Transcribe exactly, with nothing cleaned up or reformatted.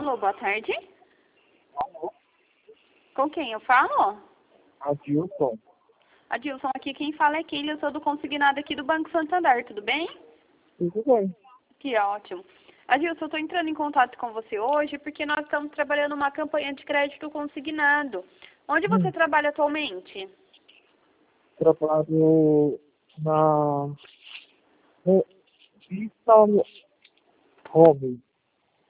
Alô, boa tarde. Alô, Com quem eu falo? Adilson. Adilson, aqui quem fala é Keila, eu sou do consignado aqui do Banco Santander, tudo bem? Tudo bem. Que ótimo. Adilson, eu estou entrando em contato com você hoje porque nós estamos trabalhando uma campanha de crédito consignado. Onde você Hum, trabalha atualmente? trabalho na no Vista Home.